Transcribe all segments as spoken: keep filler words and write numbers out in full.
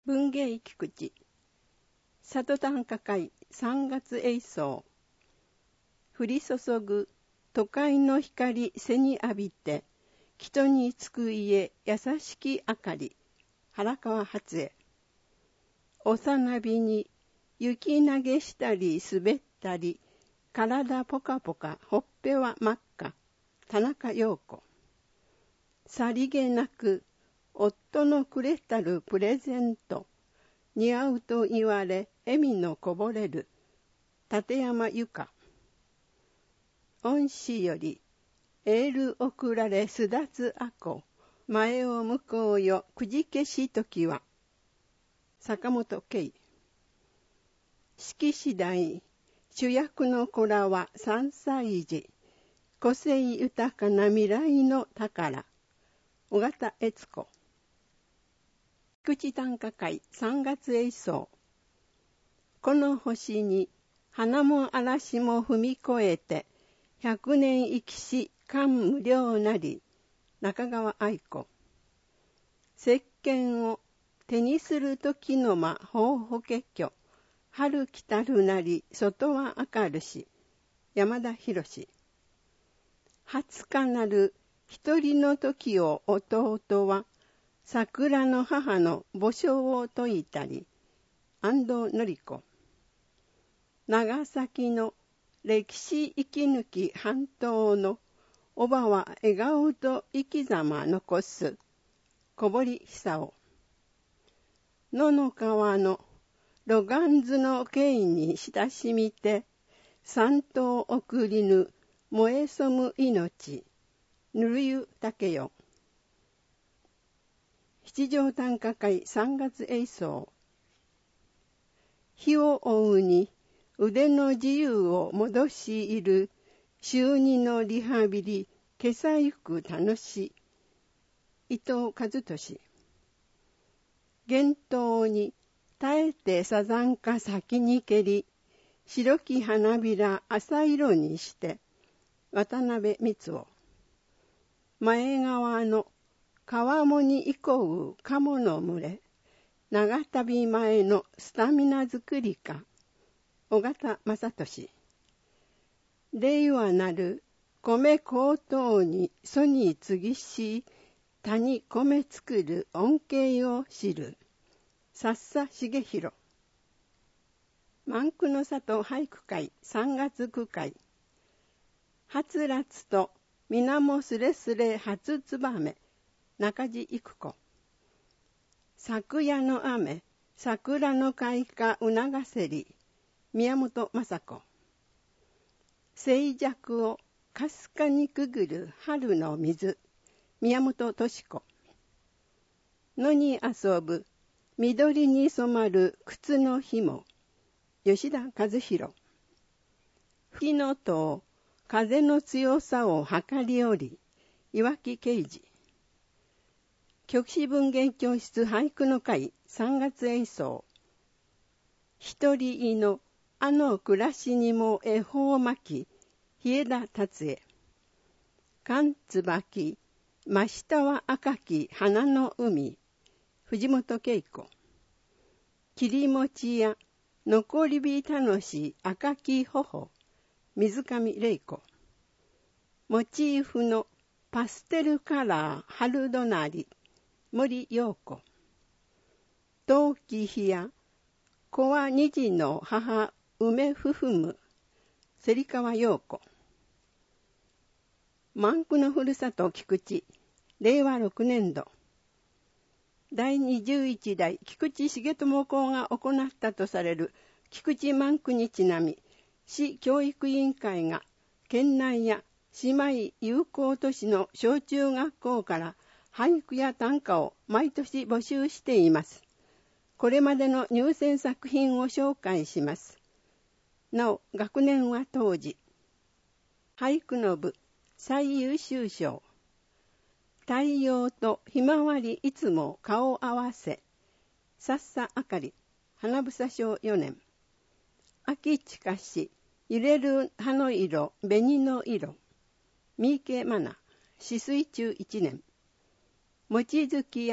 文芸菊池里短歌会さんがつ映像降り注ぐ都会の光背に浴びて人につく家優しき明かり原川初江幼火に雪投げしたり滑ったり体ポカポカほっぺは真っ赤田中陽子さりげなく夫のくれたるプレゼント似合うと言われ笑みのこぼれる立山由香恩師よりエール送られすだつあこ前を向こうよくじけし時は坂本慶式次第主役の子らは三歳児個性豊かな未来の宝尾形悦子菊池短歌会さんがつ映像この星に花も嵐も踏み越えて百年生きし感無量なり中川愛子石鹸を手にする時の魔法法華経春来たるなり外は明るし山田博初かなる一人の時を弟は桜の母の墓所を説いたり安藤典子長崎の歴史生き抜き半島のおばは笑顔と生き様残す小堀久夫野の川のロガンズの刑に親しみて三頭送りぬ燃えそむ命ぬるゆ竹よ七条短歌会さんがつ映像日を追うに腕の自由を戻しいる週二のリハビリ今朝ゆく楽し伊藤和俊厳冬に耐えてサザンカ先に蹴り白き花びら朝色にして渡辺光夫前川の川面に行こう鴨の群れ長旅前のスタミナ作りか尾形正俊令和なる米高騰に祖に継ぎし谷米作る恩恵を知る笹重弘万句の里俳句会さんがつ句会はつらつとみなもすれすれ初つばめ中地育子昨夜の雨桜の開花促せり宮本雅子静寂をかすかにくぐる春の水宮本敏子野に遊ぶ緑に染まる靴の紐吉田和弘吹きの塔風の強さを測り折り岩木啓二局史文芸教室俳句の会さんがつ映像一人いのあの暮らしにも恵方巻き日枝達也寒椿真下は赤き花の海藤本恵子切り餅や残り火楽し赤き頬水上玲子モチーフのパステルカラー春隣森陽子陶器日や小は虹の母梅夫婦芹川陽子万句のふるさと菊池れいわろくねんどだいにじゅういちだい菊池重友公が行ったとされる菊池万句にちなみ市教育委員会が県内や姉妹友好都市の小中学校から俳句や短歌を毎年募集しています。これまでの入選作品を紹介します。なお、学年は当時。俳句の部最優秀賞。太陽とひまわりいつも顔合わせ。さっさあかり、花房賞よねん。秋近し、揺れる葉の色、紅の色。三池愛菜、止水中いちねん。望月や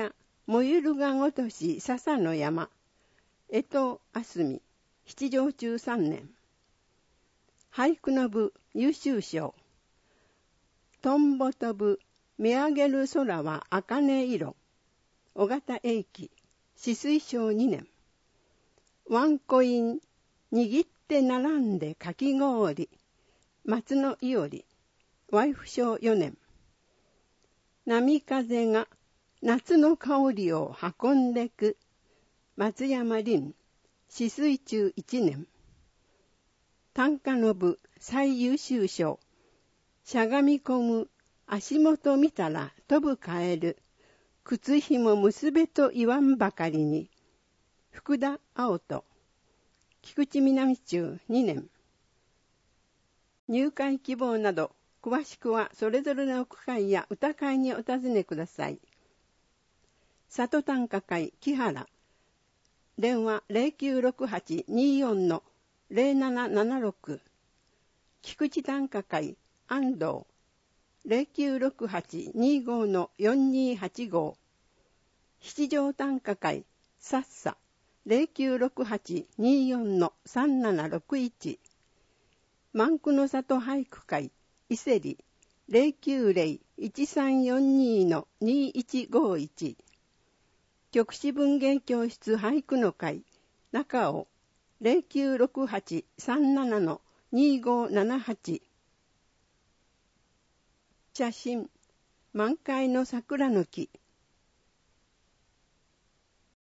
燃ゆるがごとし笹の山、江藤あすみ、七条中三年。俳句の部優秀賞。トンボ飛ぶ見上げる空は茜色、尾形英樹、紫水賞二年。ワンコイン握って並んでかき氷、松野伊織、ワイフ賞四年。波風が夏の香りを運んでく、松山凛、紫水中一年。短歌の部最優秀賞。しゃがみ込む足元見たら飛ぶカエル、靴ひも結べと言わんばかりに、福田青人、菊池南中にねん。入会希望など詳しくはそれぞれの区会や歌会にお尋ねください。里短歌会木原、電話 ゼロきゅうろくはちにーよん のゼロななななろく。菊池短歌会安藤、ゼロきゅうろくはちにーご のよんにーはちご。七条短歌会さっさ、ゼロきゅうろくはちにーよん のさんななろくいち。万句の里俳句会伊勢里、ゼロきゅうゼロ いちさんよんにー のにーいちごいち。局地文芸教室俳句の会中尾、ゼロきゅうろくはちさんなな のにーごーななはち。写真、満開の桜の木。